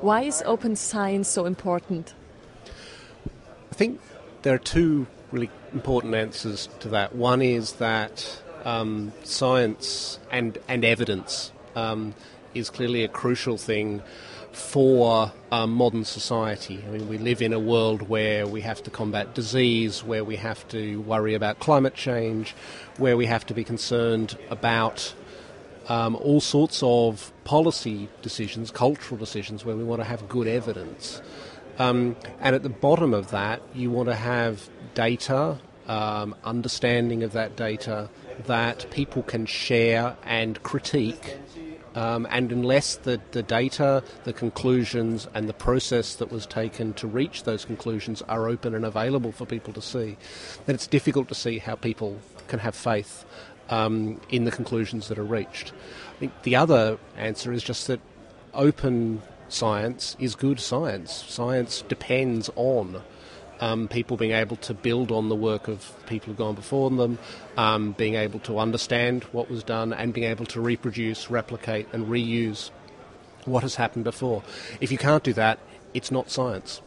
Why is open science so important? I think there are two really important answers to that. One is that science and evidence is clearly a crucial thing for modern society. I mean, we live in a world where we have to combat disease, where we have to worry about climate change, where we have to be concerned about all sorts of policy decisions, cultural decisions, where we want to have good evidence. And at the bottom of that, you want to have data, understanding of that data that people can share and critique. And unless the data, the conclusions, and the process that was taken to reach those conclusions are open and available for people to see, then it's difficult to see how people can have faith in the conclusions that are reached. I think the other answer is just that open science is good science. Science depends on people being able to build on the work of people who've gone before them, being able to understand what was done and being able to reproduce, replicate and reuse what has happened before. If you can't do that, it's not science.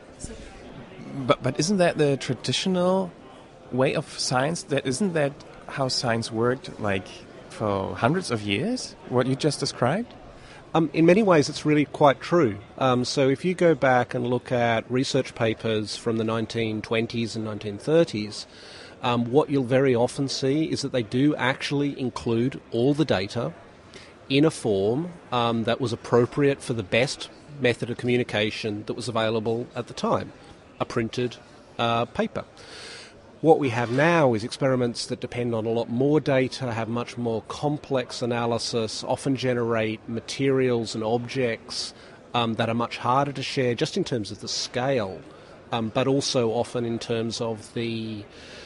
But isn't that the traditional way of science? Isn't that how science worked like for hundreds of years, what you just described? In many ways, it's really quite true. So if you go back and look at research papers from the 1920s and 1930s, what you'll very often see is that they do actually include all the data in a form that was appropriate for the best method of communication that was available at the time, a printed paper. What we have now is experiments that depend on a lot more data, have much more complex analysis, often generate materials and objects that are much harder to share just in terms of the scale, but also often in terms of the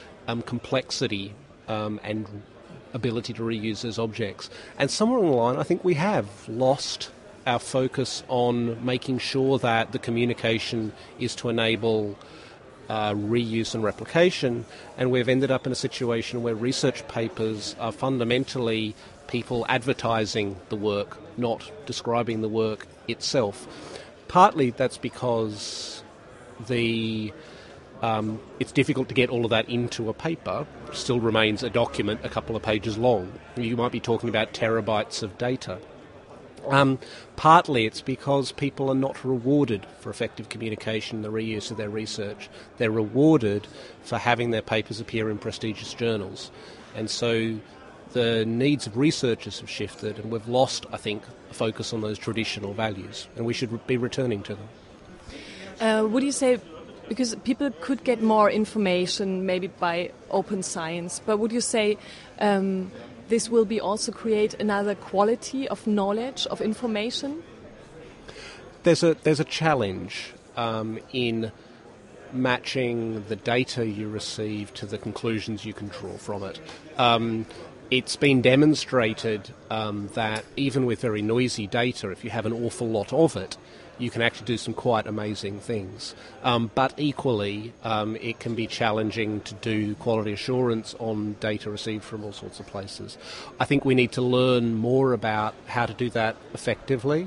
complexity and ability to reuse those objects. And somewhere along the line, I think we have lost our focus on making sure that the communication is to enable reuse and replication, and we've ended up in a situation where research papers are fundamentally people advertising the work, not describing the work itself. Partly that's because it's difficult to get all of that into a paper. It still remains a document a couple of pages long. You might be talking about terabytes of data. Partly it's because people are not rewarded for effective communication, the reuse of their research. They're rewarded for having their papers appear in prestigious journals. And so the needs of researchers have shifted, and we've lost, I think, a focus on those traditional values, and we should be returning to them. Would you say, because people could get more information maybe by open science, but would you say this will be also create another quality of knowledge, of information? There's a challenge in matching the data you receive to the conclusions you can draw from it. It's been demonstrated that even with very noisy data, if you have an awful lot of it, you can actually do some quite amazing things. But equally, it can be challenging to do quality assurance on data received from all sorts of places. I think we need to learn more about how to do that effectively.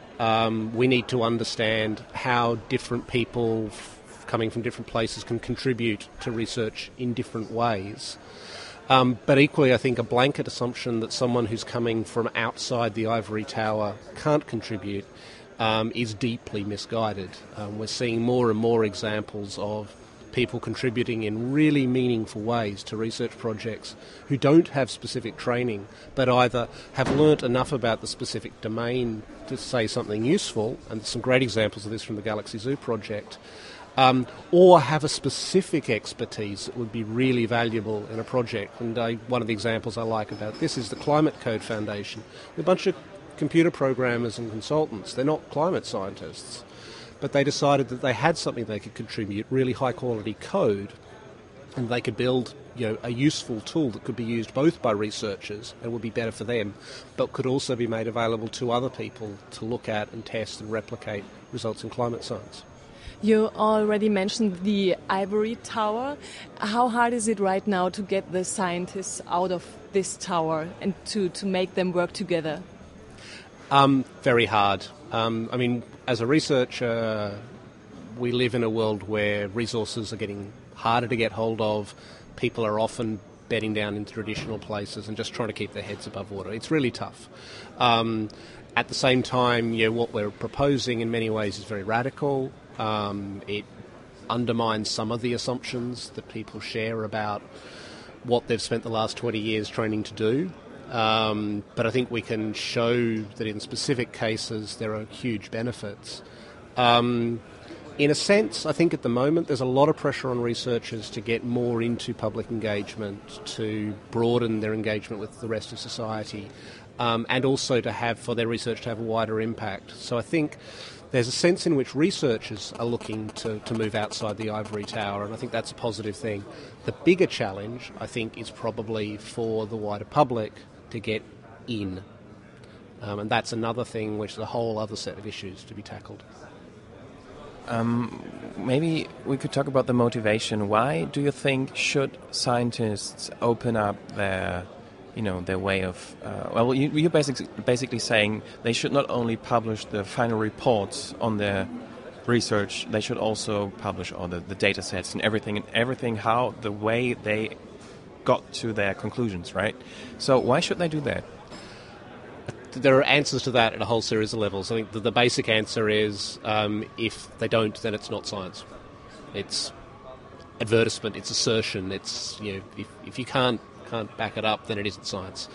We need to understand how different people coming from different places can contribute to research in different ways. But equally, I think a blanket assumption that someone who's coming from outside the ivory tower can't contribute is deeply misguided. We're seeing more and more examples of people contributing in really meaningful ways to research projects who don't have specific training, but either have learnt enough about the specific domain to say something useful, and there's some great examples of this from the Galaxy Zoo project, or have a specific expertise that would be really valuable in a project. And one of the examples I like about this is the Climate Code Foundation. A bunch of computer programmers and consultants. They're not climate scientists, but they decided that they had something they could contribute, really high quality code, and they could build a useful tool that could be used both by researchers and would be better for them, but could also be made available to other people to look at and test and replicate results in climate science. You already mentioned the ivory tower. How hard is it right now to get the scientists out of this tower and to make them work together? Very hard. I mean, as a researcher, we live in a world where resources are getting harder to get hold of. People are often bedding down in traditional places and just trying to keep their heads above water. It's really tough. At the same time, what we're proposing in many ways is very radical. It undermines some of the assumptions that people share about what they've spent the last 20 years training to do. But I think we can show that in specific cases there are huge benefits. In a sense, I think at the moment there's a lot of pressure on researchers to get more into public engagement, to broaden their engagement with the rest of society, and also to have, for their research to have a wider impact. So I think there's a sense in which researchers are looking to move outside the ivory tower, and I think that's a positive thing. The bigger challenge, I think, is probably for the wider public to get in. And that's another thing which is a whole other set of issues to be tackled. Maybe we could talk about the motivation. Why do you think should scientists open up their way of... you're basically saying they should not only publish the final reports on their research, they should also publish all the data sets and everything, how the way they got to their conclusions, right? So why should they do that? There are answers to that at a whole series of levels. I think the basic answer is if they don't, then it's not science. It's advertisement, it's assertion, it's, if you can't back it up, then it isn't science.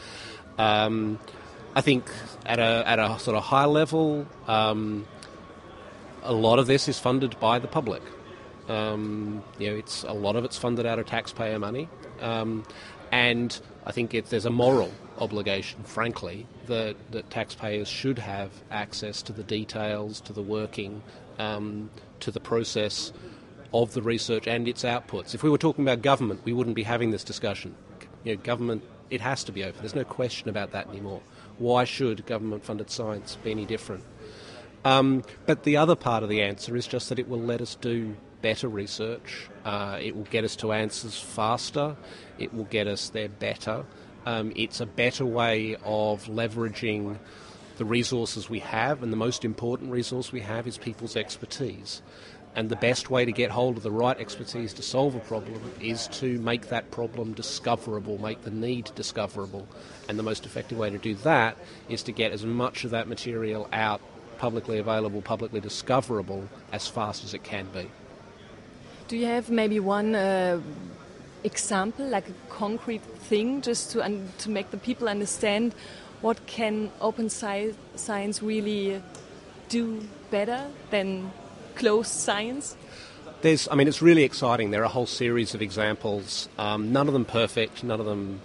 I think at a sort of high level, a lot of this is funded by the public. A lot of it's funded out of taxpayer money, and I think there's a moral obligation, frankly, that taxpayers should have access to the details, to the working, to the process of the research and its outputs. If we were talking about government, we wouldn't be having this discussion. Government, it has to be open. There's no question about that anymore. Why should government-funded science be any different? But the other part of the answer is just that it will let us do better research. It will get us to answers faster. It will get us there better. It's a better way of leveraging the resources we have, and the most important resource we have is people's expertise. And the best way to get hold of the right expertise to solve a problem is to make that problem discoverable, make the need discoverable. And the most effective way to do that is to get as much of that material out, publicly available, publicly discoverable, as fast as it can be. Do you have maybe one example, like a concrete thing, just to make the people understand what can open science really do better than closed science? It's really exciting. There are a whole series of examples. None of them perfect. None of them,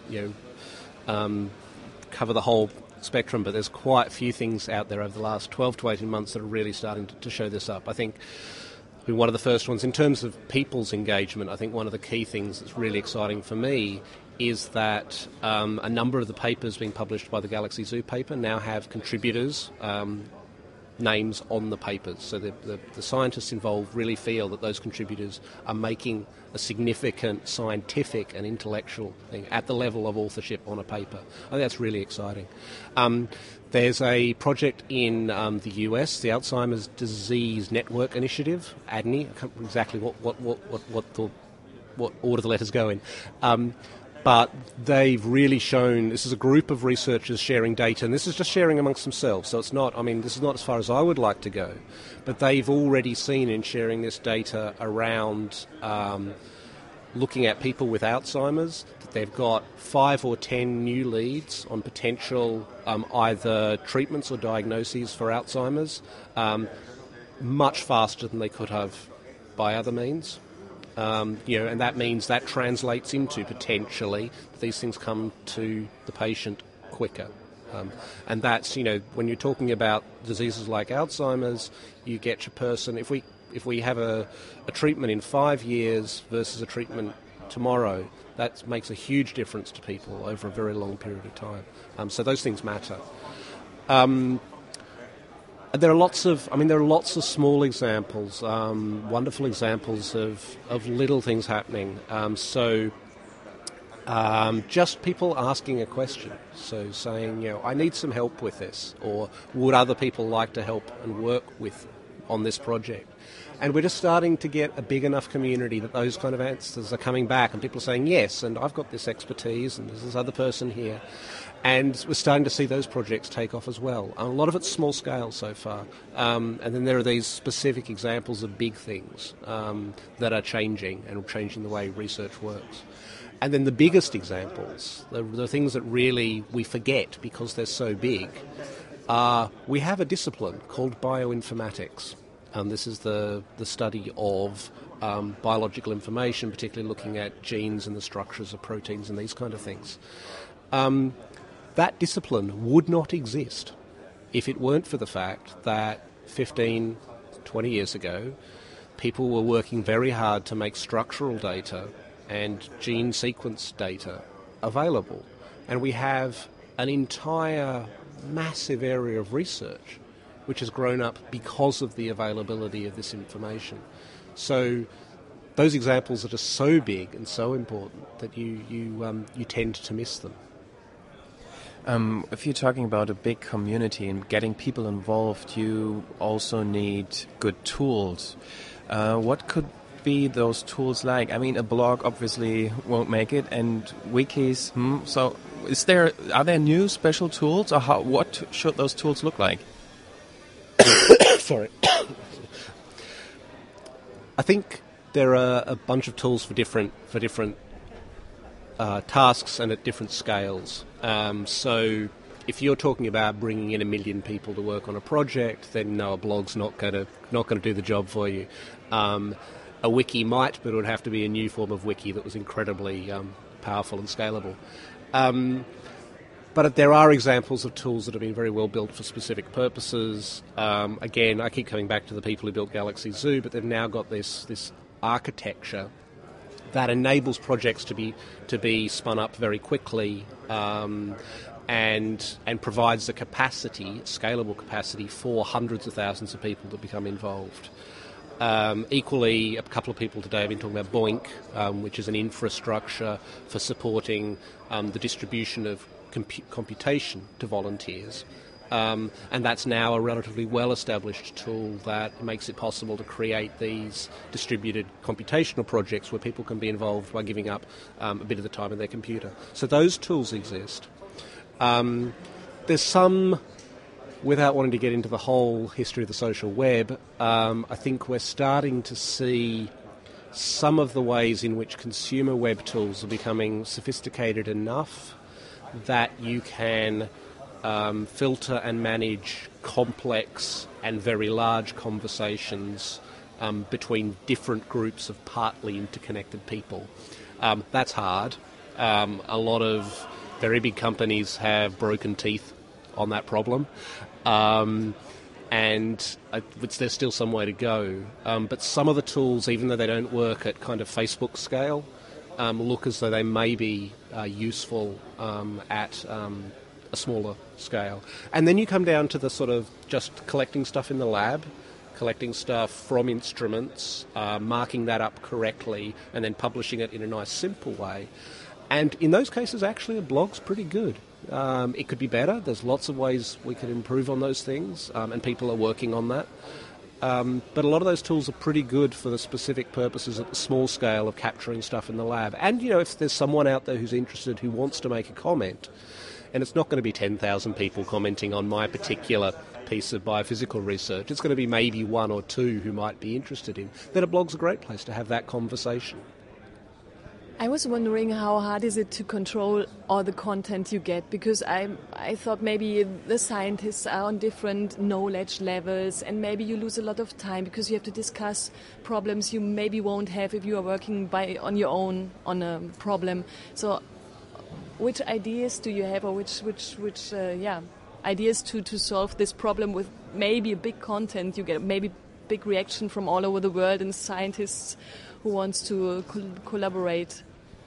cover the whole spectrum. But there's quite a few things out there over the last 12 to 18 months that are really starting to show this up. I think one of the first ones, in terms of people's engagement, I think one of the key things that's really exciting for me is that a number of the papers being published by the Galaxy Zoo paper now have contributors' names on the papers. So the scientists involved really feel that those contributors are making a significant scientific and intellectual thing at the level of authorship on a paper. I think that's really exciting. There's a project in the US, the Alzheimer's Disease Network Initiative, ADNI. I can't remember exactly what order the letters go in. But they've really shown, this is a group of researchers sharing data, and this is just sharing amongst themselves, so it's not, this is not as far as I would like to go, but they've already seen in sharing this data around looking at people with Alzheimer's, that they've got 5 or 10 new leads on potential either treatments or diagnoses for Alzheimer's, much faster than they could have by other means. And that means that translates into potentially these things come to the patient quicker. And that's, when you're talking about diseases like Alzheimer's, you get your person, if we have a treatment in 5 years versus a treatment tomorrow, that makes a huge difference to people over a very long period of time. So those things matter. There are lots of small examples, wonderful examples of little things happening. So Just people asking a question. So saying, I need some help with this, or would other people like to help and work with on this project? And we're just starting to get a big enough community that those kind of answers are coming back, and people are saying, yes, and I've got this expertise, and there's this other person here. And we're starting to see those projects take off as well. A lot of it's small scale so far. And then there are these specific examples of big things that are changing and changing the way research works. And then the biggest examples, the things that really we forget because they're so big, are we have a discipline called bioinformatics. This is the study of biological information, particularly looking at genes and the structures of proteins and these kind of things. That discipline would not exist if it weren't for the fact that 15, 20 years ago, people were working very hard to make structural data and gene sequence data available. And we have an entire massive area of research which has grown up because of the availability of this information. So those examples are just so big and so important that you tend to miss them. If you're talking about a big community and getting people involved, you also need good tools. What could be those tools like? I mean, a blog obviously won't make it, and wikis. So, are there new special tools, or what should those tools look like? Sorry. I think there are a bunch of tools for different tasks and at different scales. So if you're talking about bringing in 1 million people to work on a project, then no, a blog's not going to do the job for you. A wiki might, but it would have to be a new form of wiki that was incredibly powerful and scalable. But there are examples of tools that have been very well built for specific purposes. Again, I keep coming back to the people who built Galaxy Zoo, but they've now got this architecture that enables projects to be spun up very quickly, and provides the capacity, scalable capacity, for hundreds of thousands of people to become involved. Equally, a couple of people today have been talking about BOINC, which is an infrastructure for supporting the distribution of computation to volunteers. And that's now a relatively well-established tool that makes it possible to create these distributed computational projects where people can be involved by giving up a bit of the time in their computer. So those tools exist. There's some, without wanting to get into the whole history of the social web, I think we're starting to see some of the ways in which consumer web tools are becoming sophisticated enough that you can filter and manage complex and very large conversations between different groups of partly interconnected people. That's hard. A lot of very big companies have broken teeth on that problem, and there's still some way to go. But some of the tools, even though they don't work at kind of Facebook scale, look as though they may be useful at a smaller scale. And then you come down to the sort of just collecting stuff in the lab, collecting stuff from instruments, marking that up correctly, and then publishing it in a nice, simple way. And in those cases, actually, a blog's pretty good. It could be better. There's lots of ways we could improve on those things, and people are working on that. But a lot of those tools are pretty good for the specific purposes at the small scale of capturing stuff in the lab. And, if there's someone out there who's interested who wants to make a comment, and it's not going to be 10,000 people commenting on my particular piece of biophysical research, it's going to be maybe one or two who might be interested in, then a blog's a great place to have that conversation. I was wondering how hard is it to control all the content you get, because I thought maybe the scientists are on different knowledge levels and maybe you lose a lot of time because you have to discuss problems you maybe won't have if you are working on your own on a problem. So which ideas do you have, or which ideas to solve this problem with maybe a big content you get, maybe big reaction from all over the world and scientists who wants to collaborate?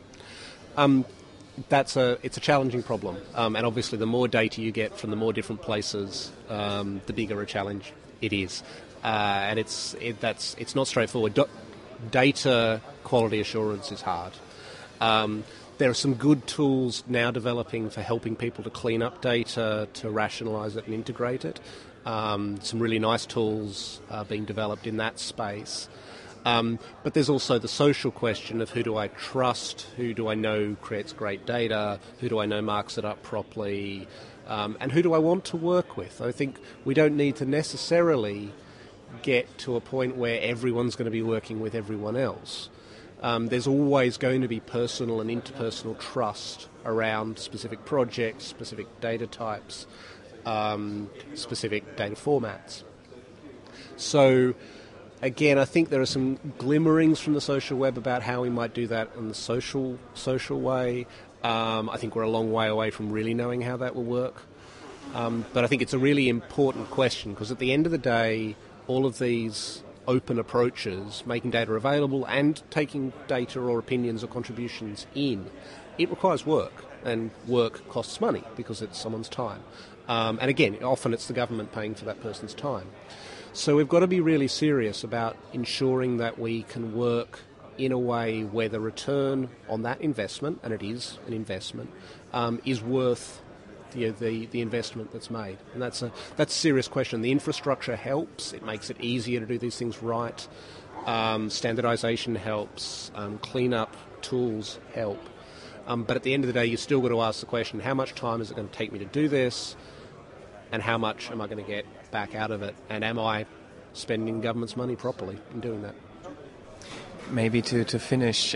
It's a challenging problem, and obviously the more data you get from the more different places, the bigger a challenge it is, and it's not straightforward. Data quality assurance is hard. There are some good tools now developing for helping people to clean up data, to rationalise it and integrate it. Some really nice tools are being developed in that space. But there's also the social question of who do I trust, who do I know creates great data, who do I know marks it up properly, and who do I want to work with. I think we don't need to necessarily get to a point where everyone's going to be working with everyone else. There's always going to be personal and interpersonal trust around specific projects, specific data types, specific data formats. So, again, I think there are some glimmerings from the social web about how we might do that in the social way. I think we're a long way away from really knowing how that will work. But I think it's a really important question because at the end of the day, all of these open approaches, making data available and taking data or opinions or contributions in, it requires work, and work costs money because it's someone's time. And again, often it's the government paying for that person's time. So we've got to be really serious about ensuring that we can work in a way where the return on that investment, and it is an investment, is worth the investment that's made. And that's a serious question. The infrastructure helps. It makes it easier to do these things right. Standardization helps. Clean-up tools help. But at the end of the day, you've still got to ask the question, how much time is it going to take me to do this? And how much am I going to get back out of it? And am I spending government's money properly in doing that? Maybe to finish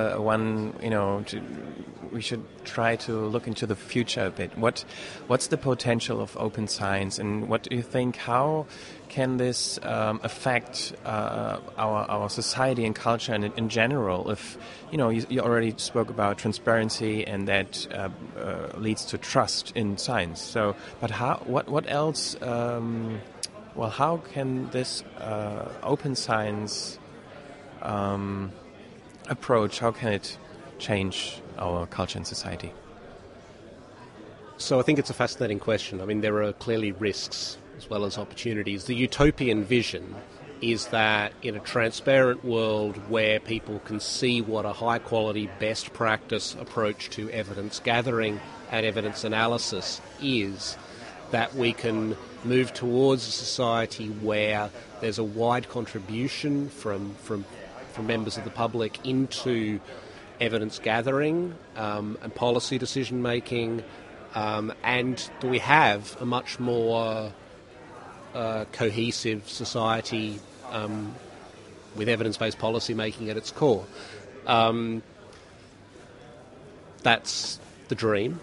we should try to look into the future a bit. What's the potential of open science, and what do you think? How can this affect our society and culture and in general? If you already spoke about transparency, and that leads to trust in science. So, but what else? How can this open science approach, how can it change our culture and society? So I think it's a fascinating question. I mean, there are clearly risks as well as opportunities. The utopian vision is that in a transparent world where people can see what a high-quality, best practice approach to evidence gathering and evidence analysis is, that we can move towards a society where there's a wide contribution from members of the public into evidence gathering and policy decision making, and that we have a much more cohesive society with evidence-based policy making at its core. That's the dream.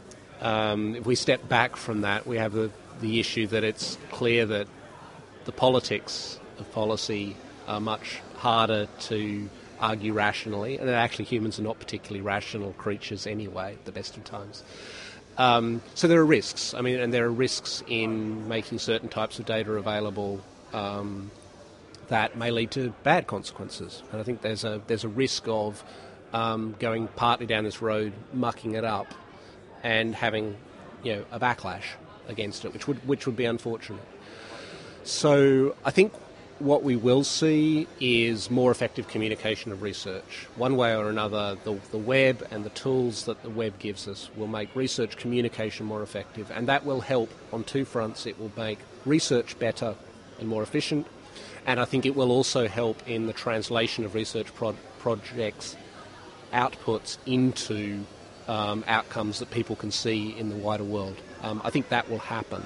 If we step back from that, we have the issue that it's clear that the politics of policy are much harder to argue rationally, and that actually humans are not particularly rational creatures anyway, at the best of times. So there are risks. I mean, and there are risks in making certain types of data available that may lead to bad consequences. And I think there's a risk of going partly down this road, mucking it up, and having a backlash against it, which would be unfortunate. So I think what we will see is more effective communication of research. One way or another, the web and the tools that the web gives us will make research communication more effective, and that will help on two fronts. It will make research better and more efficient, and I think it will also help in the translation of research projects' outputs into outcomes that people can see in the wider world. I think that will happen.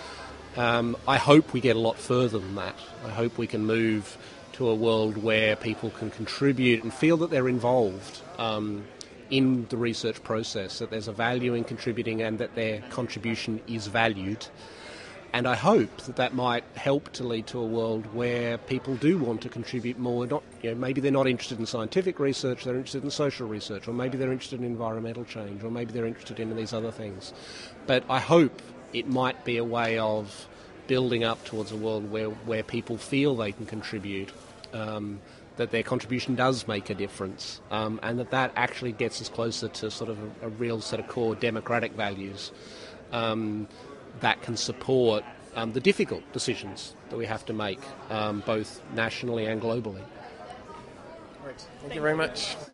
I hope we get a lot further than that. I hope we can move to a world where people can contribute and feel that they're involved in the research process, that there's a value in contributing and that their contribution is valued. And I hope that might help to lead to a world where people do want to contribute more. Maybe they're not interested in scientific research, they're interested in social research, or maybe they're interested in environmental change, or maybe they're interested in these other things. But I hope it might be a way of building up towards a world where people feel they can contribute, that their contribution does make a difference, and that actually gets us closer to sort of a real set of core democratic values that can support the difficult decisions that we have to make, both nationally and globally. Right. Thank you very much.